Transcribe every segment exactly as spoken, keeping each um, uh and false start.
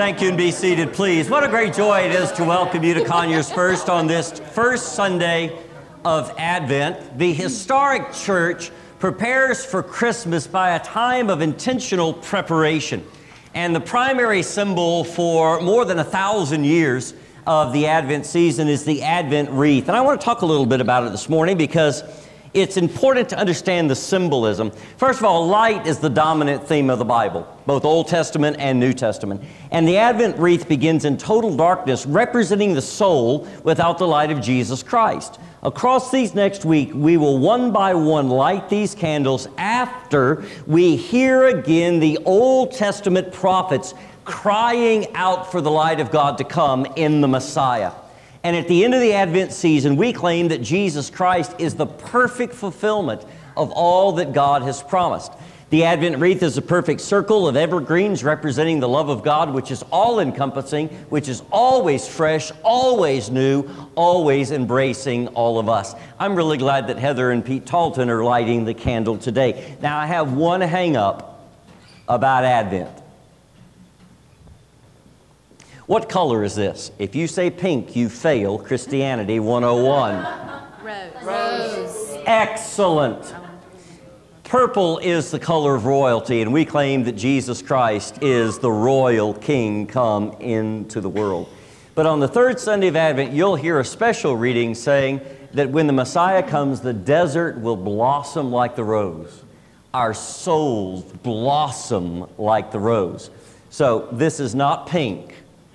Thank you, and be seated, please. What a great joy it is to welcome you to Conyers First on this first Sunday of Advent. The historic church prepares for Christmas by a time of intentional preparation. And the primary symbol for more than a thousand years of the Advent season is the Advent wreath. And I want to talk a little bit about it this morning because it's important to understand the symbolism. First of all, light is the dominant theme of the Bible, both Old Testament and New Testament. And the Advent wreath begins in total darkness, representing the soul without the light of Jesus Christ. Across these next week, we will one by one light these candles after we hear again the Old Testament prophets crying out for the light of God to come in the Messiah. And at the end of the Advent season, we claim that Jesus Christ is the perfect fulfillment of all that God has promised. The Advent wreath is a perfect circle of evergreens representing the love of God, which is all-encompassing, which is always fresh, always new, always embracing all of us. I'm really glad that Heather and Pete Talton are lighting the candle today. Now, I have one hang-up about Advent. What color is this? If you say pink, you fail Christianity one oh one. Rose. Rose. Excellent. Purple is the color of royalty, and we claim that Jesus Christ is the royal King come into the world. But on the third Sunday of Advent, you'll hear a special reading saying that when the Messiah comes, the desert will blossom like the rose. Our souls blossom like the rose. So this is not pink.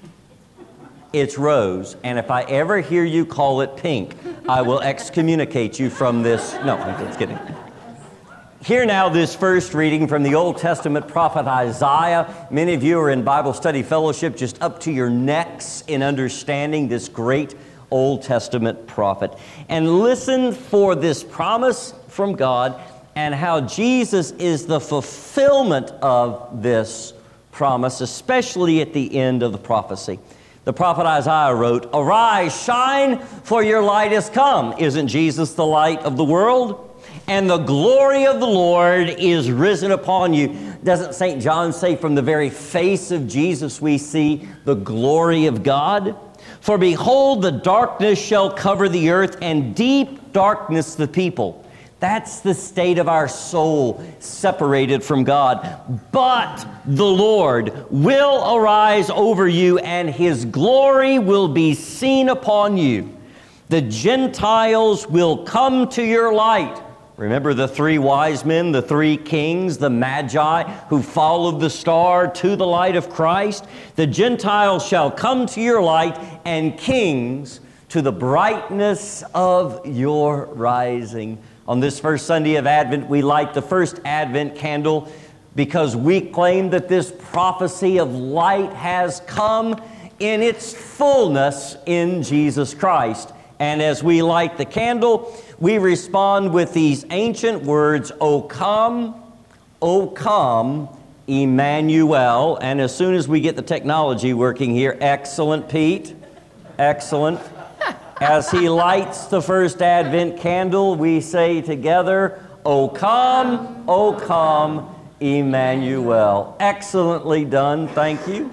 It's rose, and if I ever hear you call it pink, I will excommunicate you from this. No, I'm just kidding. Hear now this first reading from the Old Testament prophet Isaiah. Many of you are in Bible study fellowship just up to your necks in understanding this great Old Testament prophet. And listen for this promise from God and how Jesus is the fulfillment of this promise, especially at the end of the prophecy. The prophet Isaiah wrote, "Arise, shine, for your light has come." Isn't Jesus the light of the world? "And the glory of the Lord is risen upon you." Doesn't Saint John say from the very face of Jesus we see the glory of God? "For behold, the darkness shall cover the earth, and deep darkness the people." That's the state of our soul separated from God. "But the Lord will arise over you, and His glory will be seen upon you. The Gentiles will come to your light." Remember the three wise men, the three kings, the Magi who followed the star to the light of Christ? "The Gentiles shall come to your light, and kings to the brightness of your rising." On this first Sunday of Advent, we light the first Advent candle because we claim that this prophecy of light has come in its fullness in Jesus Christ. And as we light the candle, we respond with these ancient words, "O come, O come, Emmanuel." And as soon as we get the technology working here, excellent, Pete, excellent. As he lights the first Advent candle, we say together, "O come, O come, Emmanuel." Excellently done, thank you.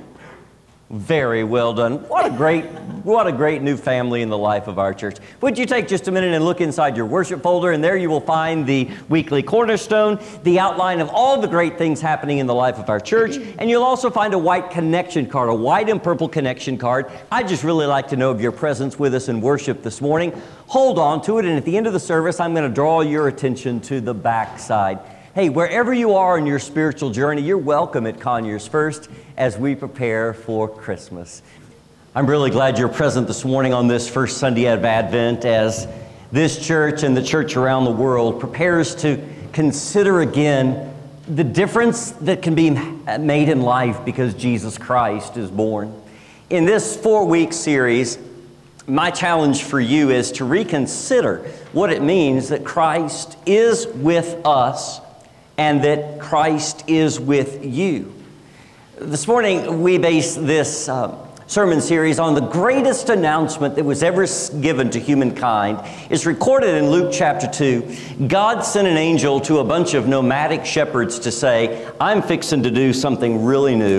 Very well done. What a great, what a great new family in the life of our church. Would you take just a minute and look inside your worship folder, and there you will find the weekly cornerstone, the outline of all the great things happening in the life of our church, and you'll also find a white connection card, a white and purple connection card. I'd just really like to know of your presence with us in worship this morning. Hold on to it, and at the end of the service, I'm going to draw your attention to the back side. Hey, wherever you are in your spiritual journey, you're welcome at Conyers First as we prepare for Christmas. I'm really glad you're present this morning on this first Sunday of Advent as this church and the church around the world prepares to consider again the difference that can be made in life because Jesus Christ is born. In this four-week series, my challenge for you is to reconsider what it means that Christ is with us and that Christ is with you. This morning, we base this uh, sermon series on the greatest announcement that was ever given to humankind. It's recorded in Luke chapter two. God sent an angel to a bunch of nomadic shepherds to say, "I'm fixing to do something really new,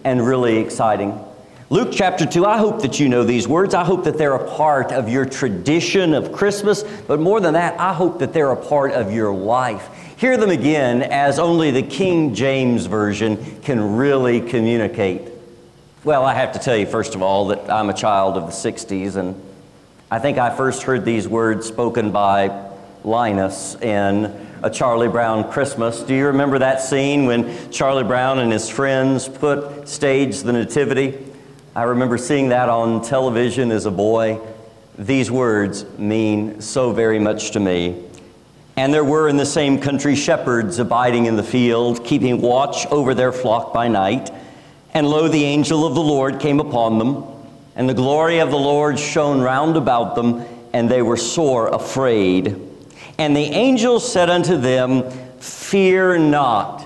and really exciting. Luke chapter two, I hope that you know these words. I hope that they're a part of your tradition of Christmas, but more than that, I hope that they're a part of your life. Hear them again as only the King James Version can really communicate. Well, I have to tell you, first of all, that I'm a child of the sixties, and I think I first heard these words spoken by Linus in A Charlie Brown Christmas. Do you remember that scene when Charlie Brown and his friends put staged the Nativity? I remember seeing that on television as a boy. These words mean so very much to me. And there were in the same country shepherds abiding in the field, keeping watch over their flock by night. And lo, the angel of the Lord came upon them, and the glory of the Lord shone round about them, and they were sore afraid. And the angel said unto them, Fear not.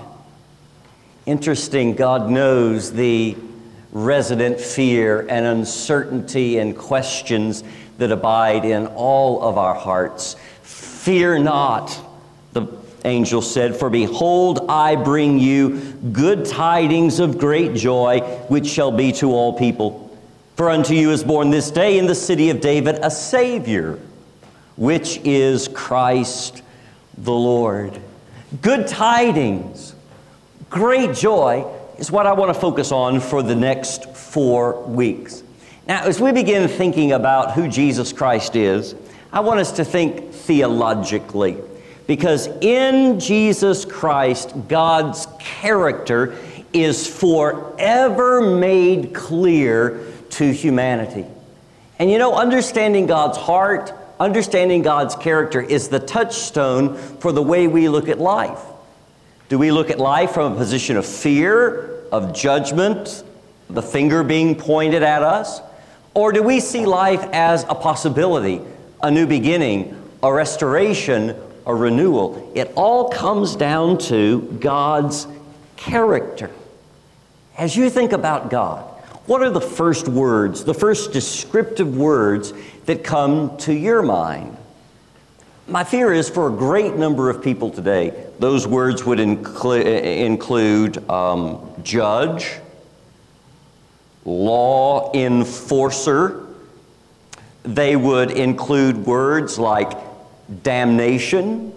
Interesting, God knows the resident fear and uncertainty and questions that abide in all of our hearts. Fear not, the angel said, for behold, I bring you good tidings of great joy, which shall be to all people. For unto you is born this day in the city of David a Savior, which is Christ the Lord. Good tidings, great joy is what I want to focus on for the next four weeks. Now, as we begin thinking about who Jesus Christ is, I want us to think theologically, because in Jesus Christ, God's character is forever made clear to humanity. And you know, understanding God's heart, understanding God's character is the touchstone for the way we look at life. Do we look at life from a position of fear, of judgment, the finger being pointed at us? Or do we see life as a possibility, a new beginning, a restoration, a renewal? It all comes down to God's character. As you think about God, what are the first words, the first descriptive words that come to your mind? My fear is for a great number of people today, those words would inclu- include um, judge, law enforcer. They would include words like damnation,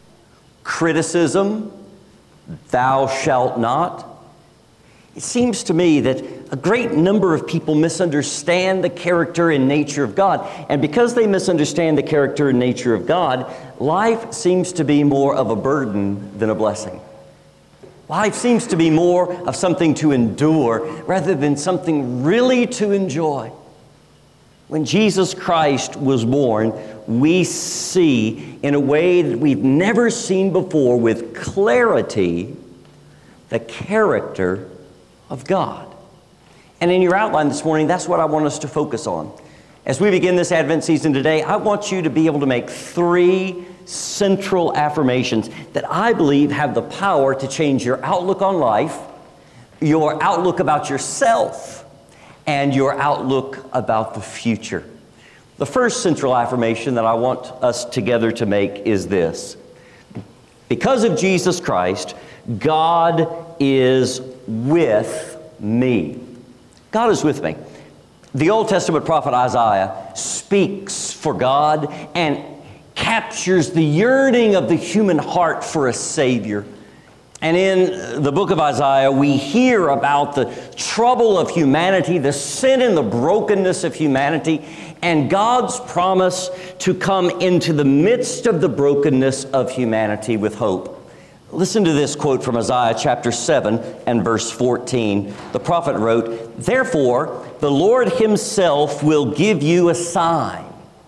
criticism, thou shalt not. It seems to me that a great number of people misunderstand the character and nature of God. And because they misunderstand the character and nature of God, life seems to be more of a burden than a blessing. Life seems to be more of something to endure rather than something really to enjoy. When Jesus Christ was born, we see in a way that we've never seen before with clarity the character of God. And in your outline this morning, that's what I want us to focus on. As we begin this Advent season today, I want you to be able to make three central affirmations that I believe have the power to change your outlook on life, your outlook about yourself, and your outlook about the future. The first central affirmation that I want us together to make is this: because of Jesus Christ, God is with me. God is with me. The Old Testament prophet Isaiah speaks for God and captures the yearning of the human heart for a Savior. And in the book of Isaiah, we hear about the trouble of humanity, the sin and the brokenness of humanity, and God's promise to come into the midst of the brokenness of humanity with hope. Listen to this quote from Isaiah chapter seven and verse fourteen. The prophet wrote, "Therefore, the Lord Himself will give you a sign."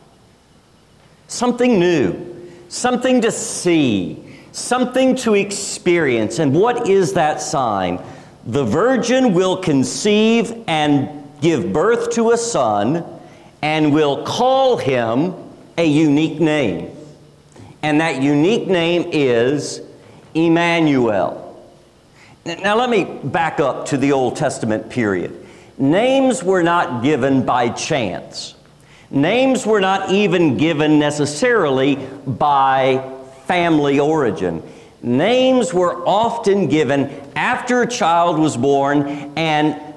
Something new, something to see, something to experience. And what is that sign? The virgin will conceive and give birth to a son, and will call him a unique name. And that unique name is Emmanuel. Now let me back up to the Old Testament period. Names were not given by chance. Names were not even given necessarily by family origin. Names were often given after a child was born, and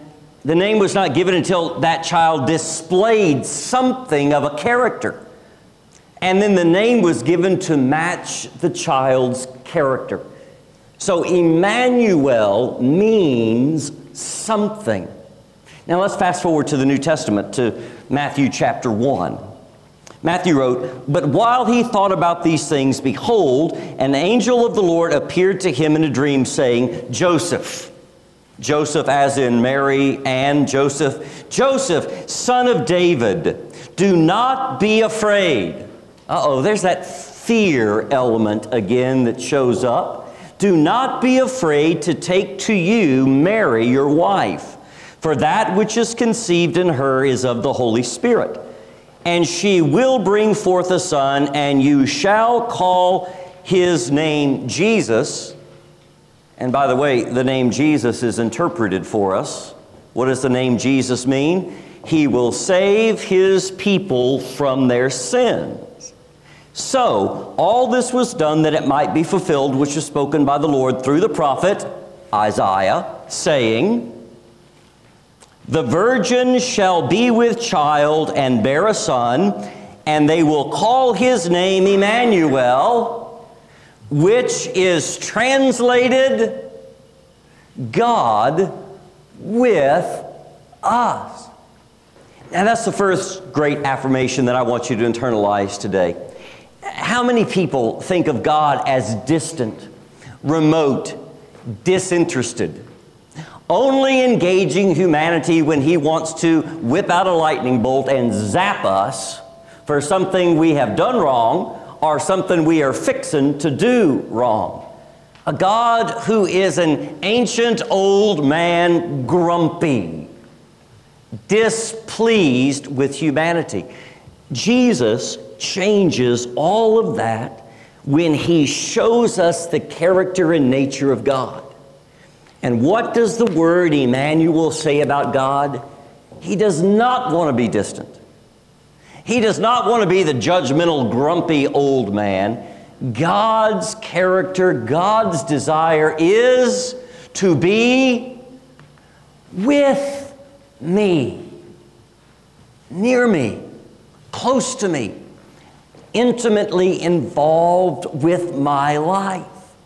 The name was not given until that child displayed something of a character. And then the name was given to match the child's character. So Emmanuel means something. Now let's fast forward to the New Testament, to Matthew chapter one. Matthew wrote, "But while he thought about these things, behold, an angel of the Lord appeared to him in a dream, saying, Joseph," Joseph as in Mary and Joseph, "Joseph, son of David, do not be afraid." Uh-oh, there's that fear element again that shows up. "Do not be afraid to take to you Mary, your wife, for that which is conceived in her is of the Holy Spirit. And she will bring forth a son, and you shall call his name Jesus." And by the way, the name Jesus is interpreted for us. What does the name Jesus mean? He will save his people from their sins. So, all this was done that it might be fulfilled, which was spoken by the Lord through the prophet Isaiah, saying, "The virgin shall be with child and bear a son, and they will call his name Emmanuel," which is translated, God with us. Now that's the first great affirmation that I want you to internalize today. How many people think of God as distant, remote, disinterested, only engaging humanity when he wants to whip out a lightning bolt and zap us for something we have done wrong or something we are fixing to do wrong? A God who is an ancient old man, grumpy, displeased with humanity. Jesus changes all of that when he shows us the character and nature of God. And what does the word Emmanuel say about God? He does not want to be distant. He does not want to be the judgmental, grumpy old man. God's character, God's desire is to be with me, near me, close to me, intimately involved with my life.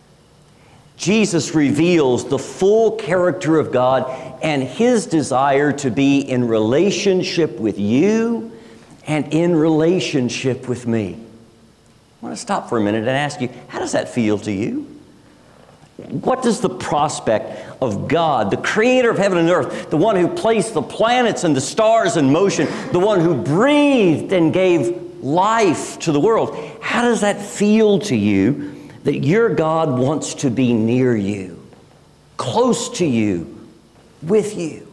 Jesus reveals the full character of God and his desire to be in relationship with you and in relationship with me. I want to stop for a minute and ask you, how does that feel to you? What does the prospect of God, the creator of heaven and earth, the one who placed the planets and the stars in motion, the one who breathed and gave life to the world, how does that feel to you that your God wants to be near you, close to you, with you?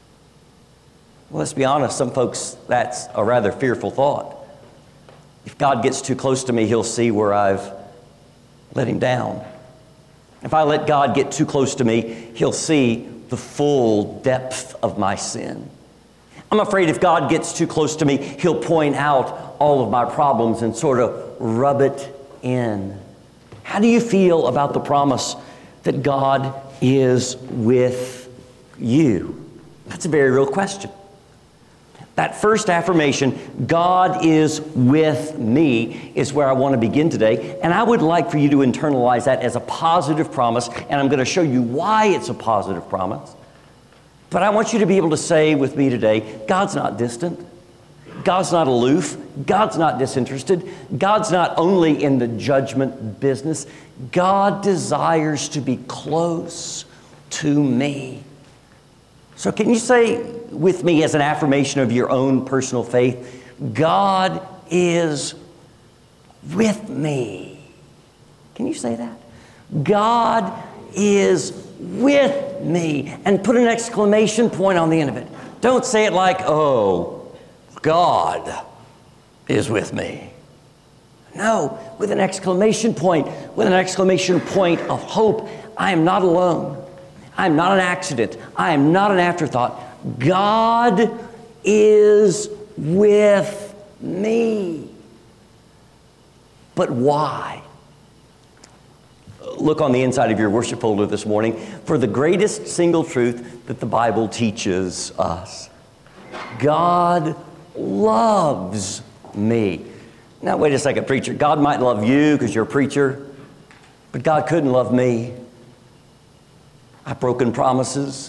Well, let's be honest, some folks, that's a rather fearful thought. If God gets too close to me, he'll see where I've let him down. If I let God get too close to me, he'll see the full depth of my sin. I'm afraid if God gets too close to me, he'll point out all of my problems and sort of rub it in. How do you feel about the promise that God is with you? That's a very real question. That first affirmation, God is with me, is where I want to begin today. And I would like for you to internalize that as a positive promise. And I'm going to show you why it's a positive promise. But I want you to be able to say with me today, God's not distant. God's not aloof. God's not disinterested. God's not only in the judgment business. God desires to be close to me. So can you say with me as an affirmation of your own personal faith, God is with me? Can you say that? God is with me. And put an exclamation point on the end of it. Don't say it like, oh, God is with me. No, with an exclamation point, with an exclamation point of hope. I am not alone. I am not an accident. I am not an afterthought. God is with me. But why? look on the inside of your worship folder this morning for the greatest single truth that the Bible teaches us. God loves me. Now, wait a second, preacher. God might love you because you're a preacher, but God couldn't love me. I've broken promises.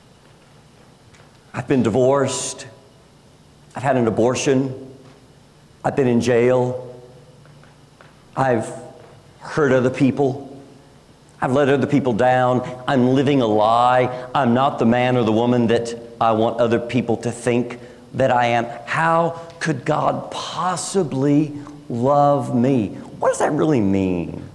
I've been divorced. I've had an abortion. I've been in jail. I've hurt other people. I've let other people down. I'm living a lie. I'm not the man or the woman that I want other people to think that I am. How could God possibly love me? What does that really mean?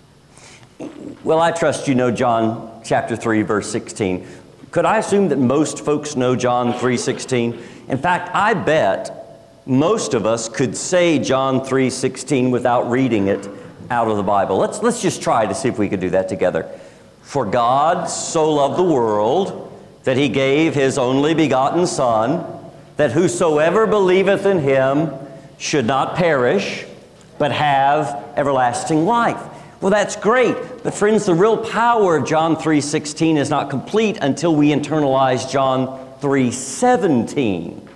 Well, I trust you know John chapter three, verse sixteen. Could I assume that most folks know John three sixteen? In fact, I bet most of us could say John three sixteen without reading it out of the Bible. Let's, let's just try to see if we could do that together. For God so loved the world that he gave his only begotten Son, that whosoever believeth in him should not perish, but have everlasting life. Well, that's great. But friends, the real power of John three sixteen is not complete until we internalize John three seventeen.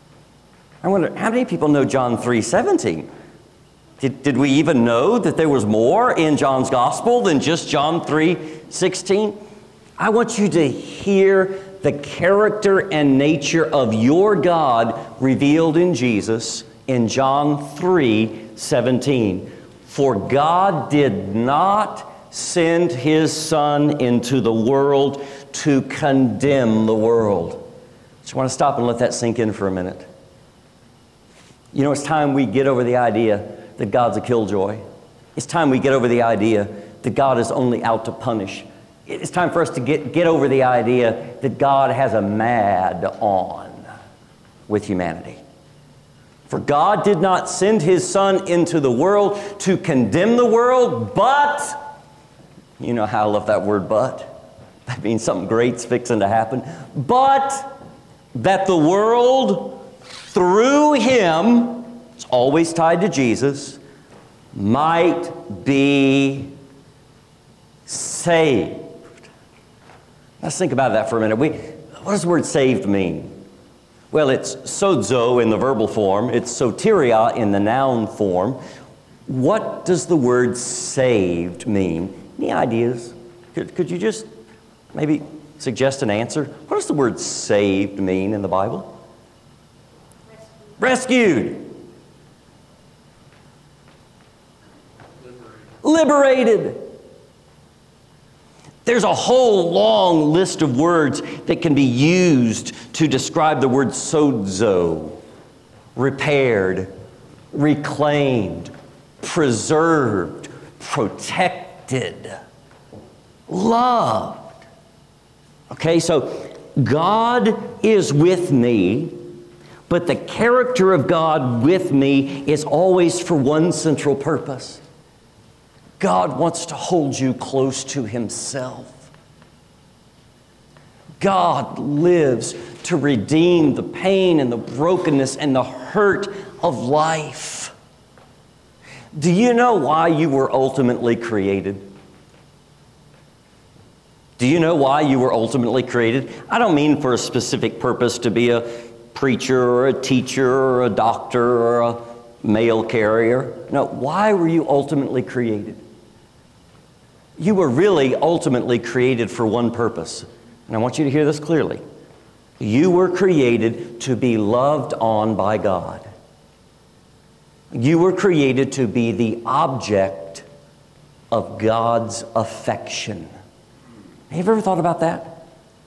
I wonder, how many people know John three seventeen? Did, did we even know that there was more in John's gospel than just John three sixteen? I want you to hear the character and nature of your God revealed in Jesus in John three seventeen. For God did not send his Son into the world to condemn the world. Just want to stop and let that sink in for a minute. You know, it's time we get over the idea that God's a killjoy. It's time we get over the idea that God is only out to punish. It's time for us to get, get over the idea that God has a mad on with humanity. For God did not send his Son into the world to condemn the world, but, you know how I love that word but. That means something great's fixing to happen. But that the world, through him, it's always tied to Jesus, might be saved. Let's think about that for a minute. We, what does the word saved mean? Well, it's sozo in the verbal form. It's soteria in the noun form. What does the word saved mean? Any ideas? Could, could you just maybe suggest an answer? What does the word saved mean in the Bible? Rescued. Rescued. Liberated. Liberated. There's a whole long list of words that can be used to describe the word sozo. Repaired, reclaimed, preserved, protected, loved. Okay, so God is with me, but the character of God with me is always for one central purpose. God wants to hold you close to himself. God lives to redeem the pain and the brokenness and the hurt of life. Do you know why you were ultimately created? Do you know why you were ultimately created? I don't mean for a specific purpose to be a preacher or a teacher or a doctor or a mail carrier. No, why were you ultimately created? You were really ultimately created for one purpose. And I want you to hear this clearly. You were created to be loved on by God. You were created to be the object of God's affection. Have you ever thought about that?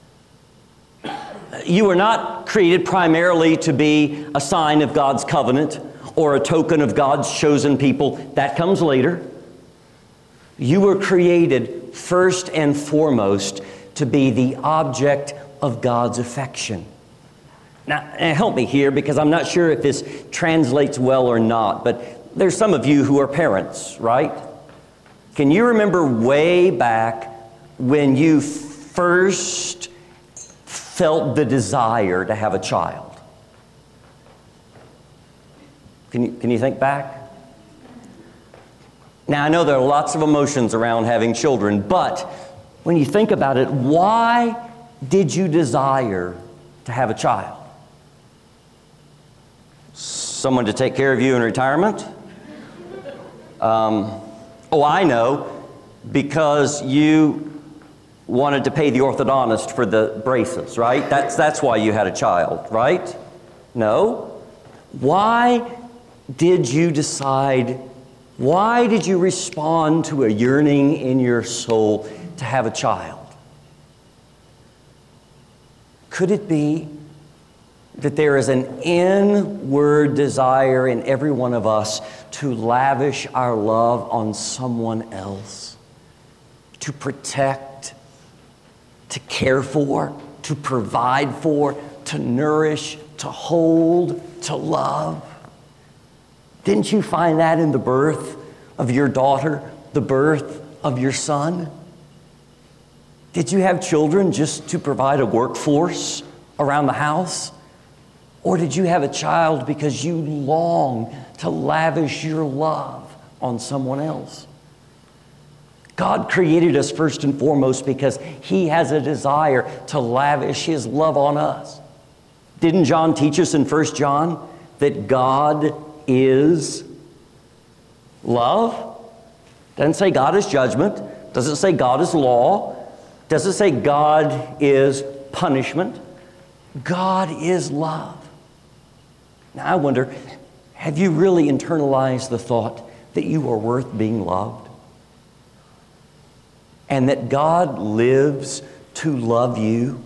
You were not created primarily to be a sign of God's covenant or a token of God's chosen people. That comes later. You were created first and foremost to be the object of God's affection. Now, help me here because I'm not sure if this translates well or not, but there's some of you who are parents, right? Can you remember way back when you first felt the desire to have a child? Can you, can you think back? Now, I know there are lots of emotions around having children, but when you think about it, why did you desire to have a child? Someone to take care of you in retirement? Um, oh, I know, because you wanted to pay the orthodontist for the braces, right? That's, that's why you had a child, right? No. Why did you decide, why did you respond to a yearning in your soul to have a child? Could it be that there is an inward desire in every one of us to lavish our love on someone else, to protect, to care for, to provide for, to nourish, to hold, to love? Didn't you find that in the birth of your daughter, the birth of your son? Did you have children just to provide a workforce around the house? Or did you have a child because you long to lavish your love on someone else? God created us first and foremost because He has a desire to lavish His love on us. Didn't John teach us in First John that God is love? Doesn't say God is judgment. Doesn't say God is law. Doesn't say God is punishment. God is love. Now I wonder, have you really internalized the thought that you are worth being loved? And that God lives to love you?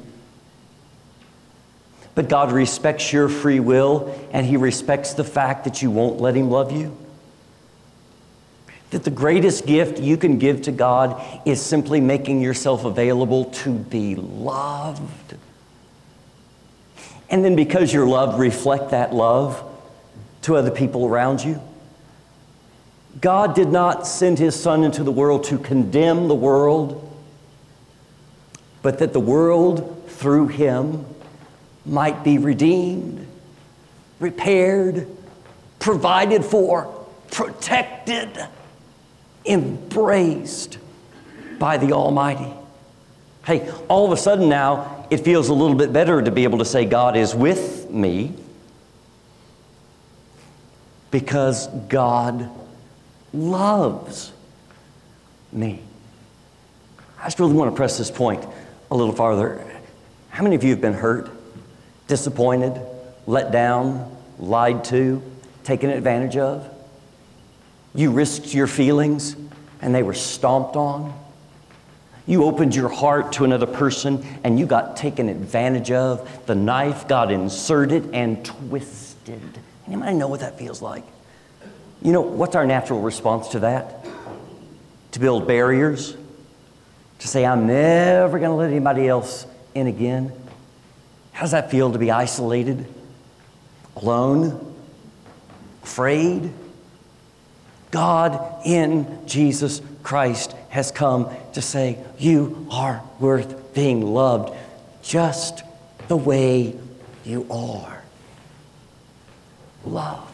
But God respects your free will, and He respects the fact that you won't let Him love you? That the greatest gift you can give to God is simply making yourself available to be loved. And then because your love, reflect that love to other people around you. God did not send His Son into the world to condemn the world, but that the world through Him might be redeemed, repaired, provided for, protected, embraced by the Almighty. Hey, all of a sudden now, it feels a little bit better to be able to say God is with me because God loves me. I just really want to press this point a little farther. How many of you have been hurt, disappointed, let down, lied to, taken advantage of? You risked your feelings and they were stomped on. You opened your heart to another person and you got taken advantage of. The knife got inserted and twisted. Anybody know what that feels like? You know, what's our natural response to that? To build barriers? To say, I'm never going to let anybody else in again? How does that feel to be isolated? Alone? Afraid? God in Jesus Christ has come to say, you are worth being loved just the way you are. Loved.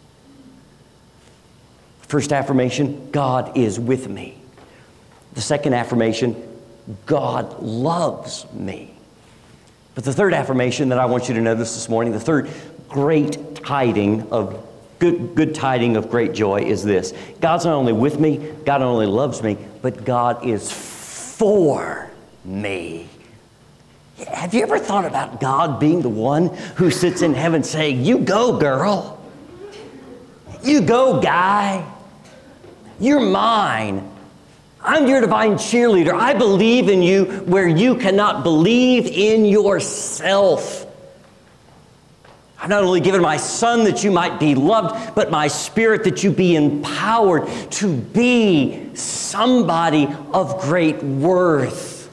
First affirmation, God is with me. The second affirmation, God loves me. But the third affirmation that I want you to notice this morning, the third great tiding of Good, good tiding of great joy is this. God's not only with me, God not only loves me, but God is for me. Have you ever thought about God being the one who sits in heaven saying, you go, girl. You go, guy. You're mine. I'm your divine cheerleader. I believe in you where you cannot believe in yourself. I've not only given my Son that you might be loved, but my Spirit that you be empowered to be somebody of great worth.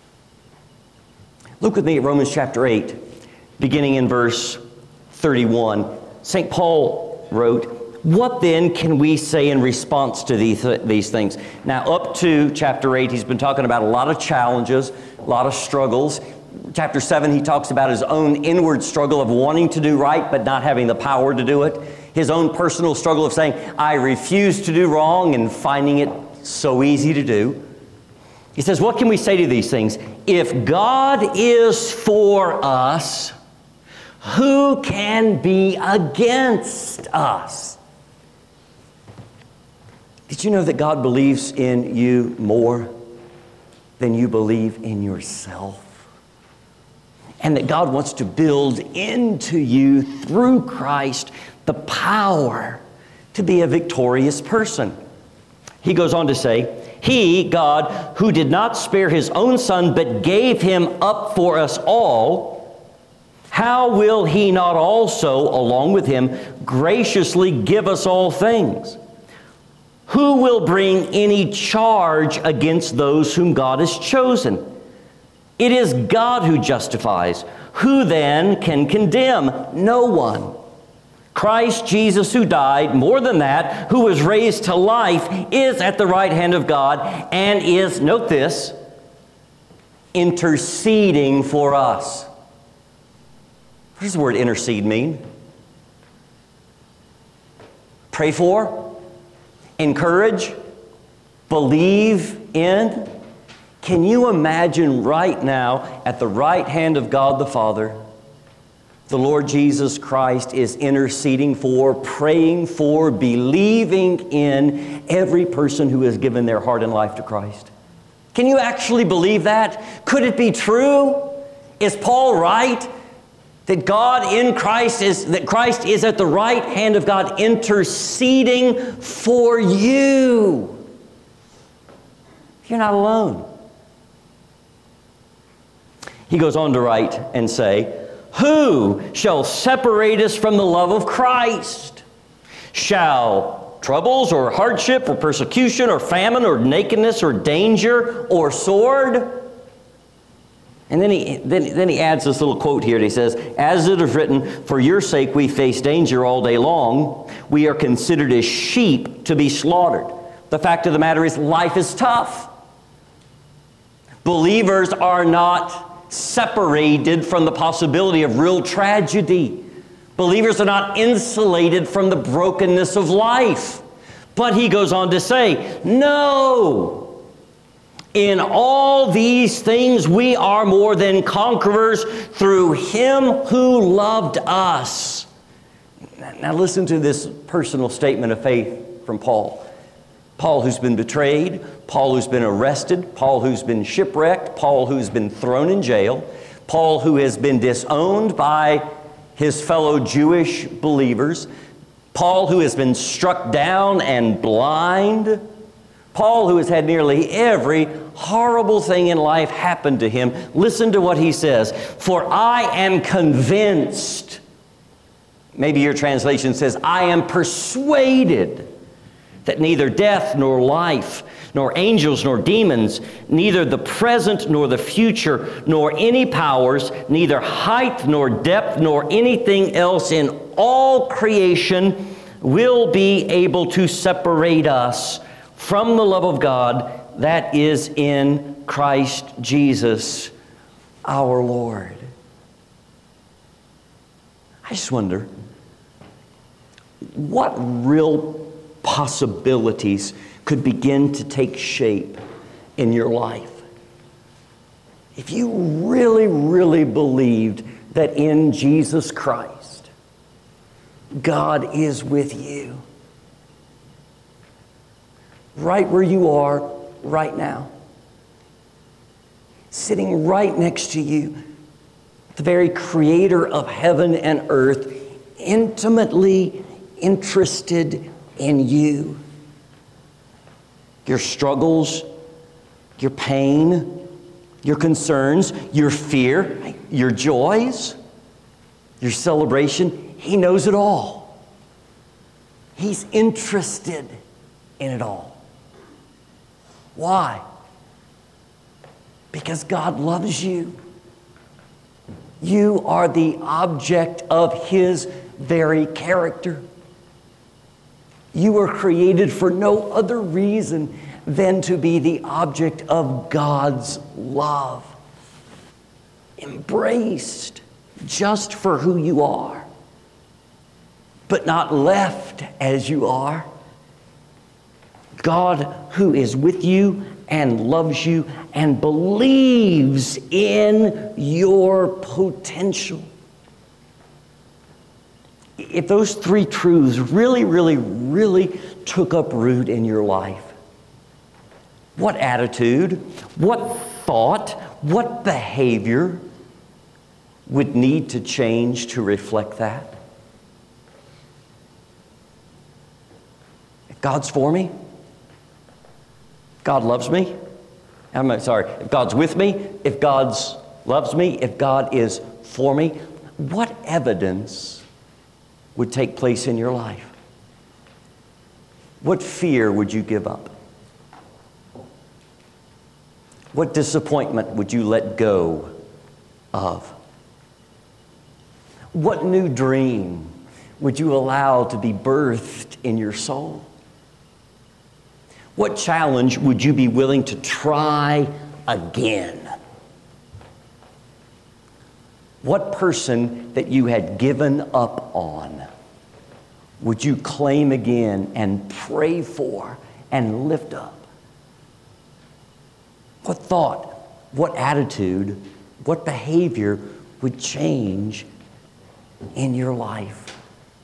Look with me at Romans chapter eight, beginning in verse thirty-one. Saint Paul wrote, what then can we say in response to these, these things? Now, up to chapter eight, he's been talking about a lot of challenges, a lot of struggles. Chapter seven, he talks about his own inward struggle of wanting to do right but not having the power to do it. His own personal struggle of saying, I refuse to do wrong, and finding it so easy to do. He says, what can we say to these things? If God is for us, who can be against us? Did you know that God believes in you more than you believe in yourself? And that God wants to build into you, through Christ, the power to be a victorious person. He goes on to say, He, God, who did not spare His own Son, but gave Him up for us all, how will He not also, along with Him, graciously give us all things? Who will bring any charge against those whom God has chosen? It is God who justifies. Who then can condemn? No one. Christ Jesus, who died, more than that, who was raised to life, is at the right hand of God and is, note this, interceding for us. What does the word intercede mean? Pray for, encourage, believe in. Can you imagine right now, at the right hand of God the Father, the Lord Jesus Christ is interceding for, praying for, believing in every person who has given their heart and life to Christ? Can you actually believe that? Could it be true? Is Paul right? That God in Christ is, that Christ is at the right hand of God interceding for you. You're not alone. He goes on to write and say, who shall separate us from the love of Christ? Shall troubles or hardship or persecution or famine or nakedness or danger or sword? And then he, then, then he adds this little quote here. And he says, as it is written, for your sake we face danger all day long. We are considered as sheep to be slaughtered. The fact of the matter is, life is tough. Believers are not separated from the possibility of real tragedy. Believers are not insulated from the brokenness of life. But he goes on to say, no! In all these things we are more than conquerors through Him who loved us. Now listen to this personal statement of faith from Paul. Paul who's been betrayed, Paul who's been arrested, Paul who's been shipwrecked, Paul who's been thrown in jail, Paul who has been disowned by his fellow Jewish believers, Paul who has been struck down and blind, Paul who has had nearly every horrible thing in life happen to him. Listen to what he says. For I am convinced, maybe your translation says, I am persuaded that neither death nor life, nor angels nor demons, neither the present nor the future, nor any powers, neither height nor depth, nor anything else in all creation will be able to separate us from the love of God that is in Christ Jesus our Lord. I just wonder, what real possibilities could begin to take shape in your life if you really, really believed that in Jesus Christ, God is with you? Right where you are right now. Sitting right next to you. The very creator of heaven and earth, intimately interested in you. Your struggles, your pain, your concerns, your fear, your joys, your celebration. He knows it all. He's interested in it all. Why? Because God loves you. You are the object of His very character. You were created for no other reason than to be the object of God's love. Embraced just for who you are. but not left as you are. God who is with you and loves you and believes in your potential. If those three truths really, really, really took up root in your life, what attitude, what thought, what behavior would need to change to reflect that? If God's for me, God loves me. I'm sorry, if God's with me, if God loves me, if God is for me, what evidence would take place in your life? What fear would you give up? What disappointment would you let go of? What new dream would you allow to be birthed in your soul? What challenge would you be willing to try again? What person that you had given up on would you claim again and pray for and lift up? What thought, what attitude, what behavior would change in your life?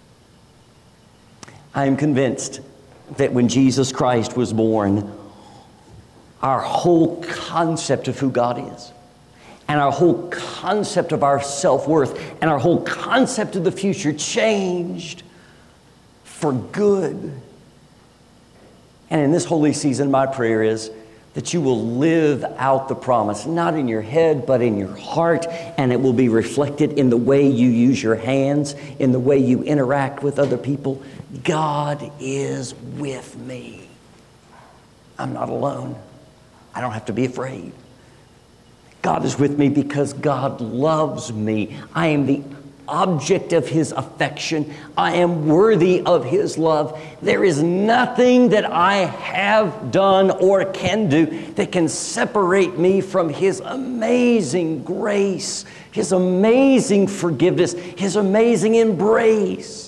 I am convinced that when Jesus Christ was born, our whole concept of who God is, and our whole concept of our self-worth, and our whole concept of the future changed for good. And in this holy season, my prayer is that you will live out the promise, not in your head, but in your heart, and it will be reflected in the way you use your hands, in the way you interact with other people. God is with me. I'm not alone. I don't have to be afraid. God is with me because God loves me. I am the object of His affection. I am worthy of His love. There is nothing that I have done or can do that can separate me from His amazing grace, His amazing forgiveness, His amazing embrace.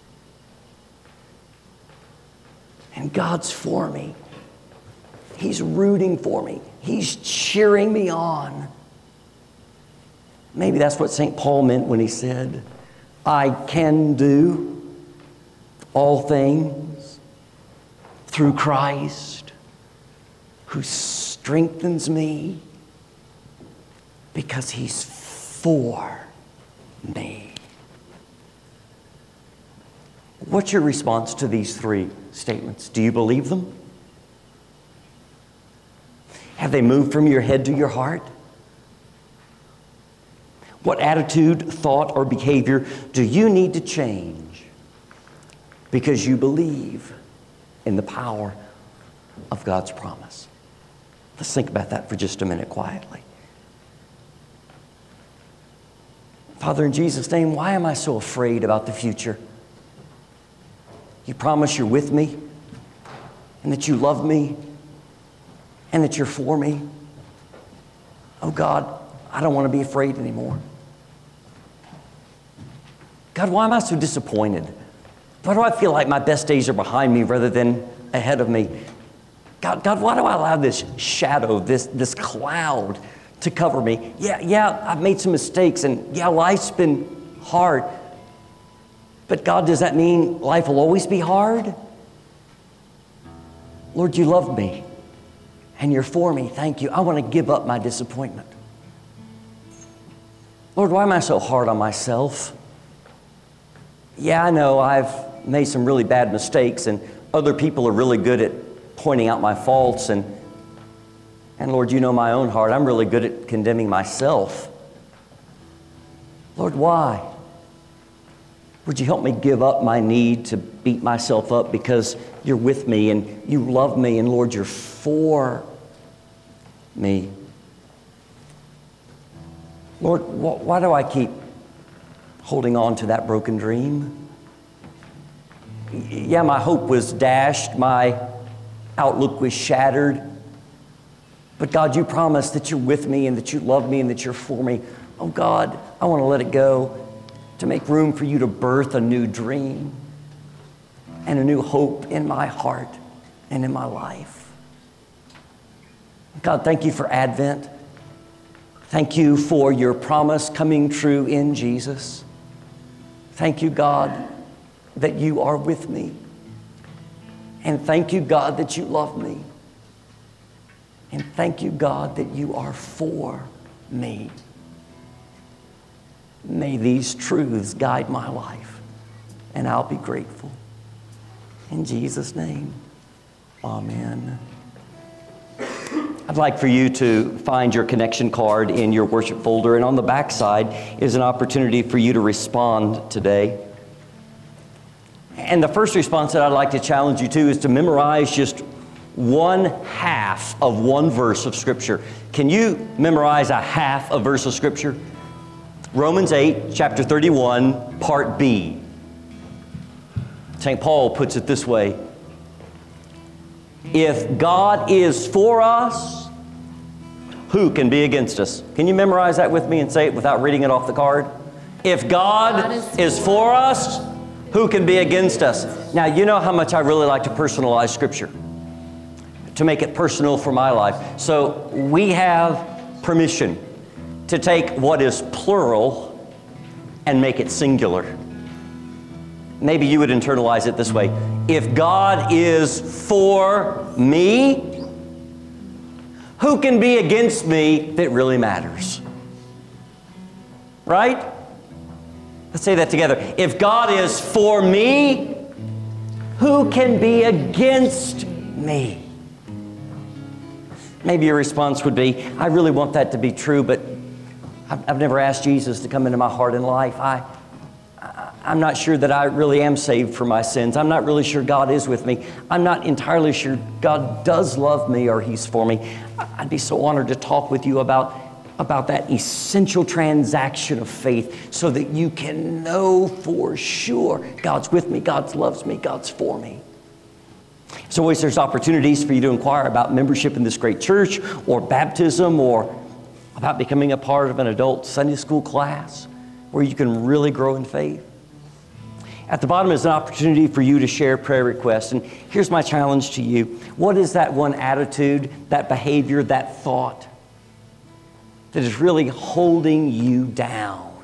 And God's for me. He's rooting for me. He's cheering me on. Maybe that's what Saint Paul meant when he said, I can do all things through Christ who strengthens me, because He's for me. What's your response to these three statements? Do you believe them? Have they moved from your head to your heart? What attitude, thought, or behavior do you need to change because you believe in the power of God's promise? Let's think about that for just a minute quietly. Father, in Jesus' name, why am I so afraid about the future? You promise you're with me, and that you love me, and that you're for me. Oh God, I don't want to be afraid anymore. God, why am I so disappointed? Why do I feel like my best days are behind me rather than ahead of me? God, God, why do I allow this shadow, this, this cloud to cover me? Yeah, yeah, I've made some mistakes, and yeah, life's been hard. But God, does that mean life will always be hard? Lord, you love me, and you're for me. Thank you. I want to give up my disappointment. Lord, why am I so hard on myself? Yeah, I know I've made some really bad mistakes, and other people are really good at pointing out my faults, and, and Lord, you know my own heart. I'm really good at condemning myself. Lord, why? Would you help me give up my need to beat myself up, because you're with me and you love me, and Lord, you're for me. Lord, wh- why do I keep holding on to that broken dream? Yeah, my hope was dashed, my outlook was shattered. But God, you promised that you're with me and that you love me and that you're for me. Oh God, I want to let it go to make room for you to birth a new dream and a new hope in my heart and in my life. God, thank you for Advent. Thank you for your promise coming true in Jesus. Thank you, God, that you are with me. And thank you, God, that you love me. And thank you, God, that you are for me. May these truths guide my life, and I'll be grateful. In Jesus' name, amen. I'd like for you to find your connection card in your worship folder, and on the back side is an opportunity for you to respond today. And the first response that I'd like to challenge you to is to memorize just one half of one verse of Scripture. Can you memorize a half a verse of Scripture? Romans eight, chapter thirty-one, part B. Saint Paul puts it this way: if God is for us, who can be against us? Can you memorize that with me and say it without reading it off the card? If God, God is, is for us, who can be against us? Now, you know how much I really like to personalize Scripture, to make it personal for my life. So we have permission to take what is plural and make it singular. Maybe you would internalize it this way: if God is for me, who can be against me that really matters? Right? Let's say that together. If God is for me, who can be against me? Maybe your response would be, I really want that to be true, but I've, I've never asked Jesus to come into my heart and life. I, I, I'm not sure that I really am saved from my sins. I'm not really sure God is with me. I'm not entirely sure God does love me or He's for me. I'd be so honored to talk with you about, about that essential transaction of faith so that you can know for sure God's with me, God loves me, God's for me. So always there's opportunities for you to inquire about membership in this great church, or baptism, or about becoming a part of an adult Sunday school class where you can really grow in faith. At the bottom is an opportunity for you to share prayer requests. And here's my challenge to you. What is that one attitude, that behavior, that thought that is really holding you down?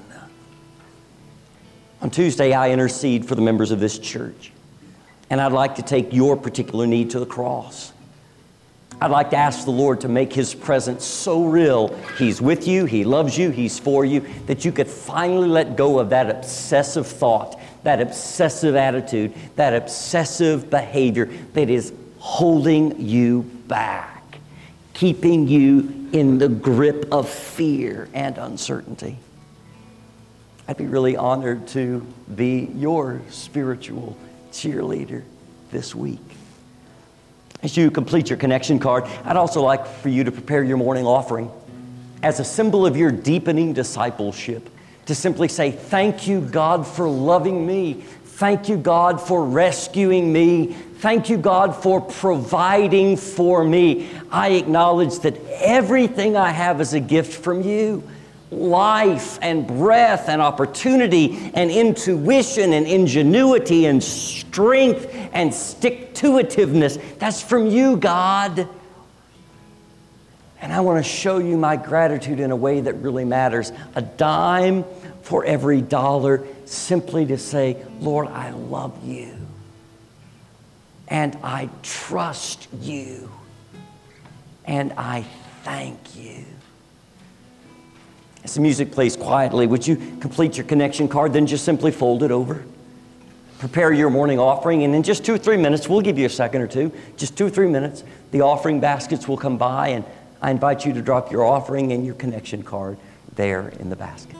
On Tuesday, I intercede for the members of this church. And I'd like to take your particular need to the cross. I'd like to ask the Lord to make His presence so real, He's with you, He loves you, He's for you, that you could finally let go of that obsessive thought, that obsessive attitude, that obsessive behavior that is holding you back, keeping you in the grip of fear and uncertainty. I'd be really honored to be your spiritual cheerleader this week. As you complete your connection card, I'd also like for you to prepare your morning offering as a symbol of your deepening discipleship, to simply say, thank you, God, for loving me. Thank you, God, for rescuing me. Thank you, God, for providing for me. I acknowledge that everything I have is a gift from you. Life and breath and opportunity and intuition and ingenuity and strength and stick-to-itiveness. That's from you, God. And I want to show you my gratitude in a way that really matters. A dime for every dollar, simply to say, Lord, I love you. And I trust you. And I thank you. As the music plays quietly, would you complete your connection card, then just simply fold it over. Prepare your morning offering, and in just two or three minutes, we'll give you a second or two, just two or three minutes, the offering baskets will come by, and I invite you to drop your offering and your connection card there in the basket.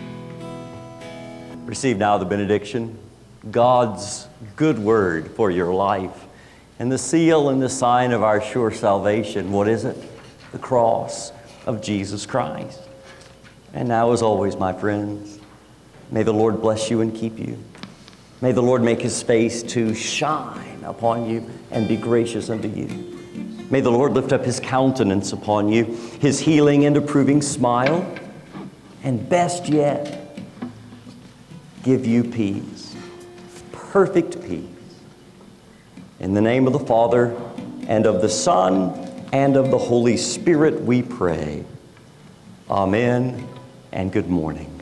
Receive now the benediction, God's good word for your life, and the seal and the sign of our sure salvation. What is it? The cross of Jesus Christ. And now, as always, my friends, may the Lord bless you and keep you. May the Lord make His face to shine upon you and be gracious unto you. May the Lord lift up His countenance upon you, His healing and approving smile. And best yet, give you peace, perfect peace. In the name of the Father, and of the Son, and of the Holy Spirit we pray. Amen, and good morning.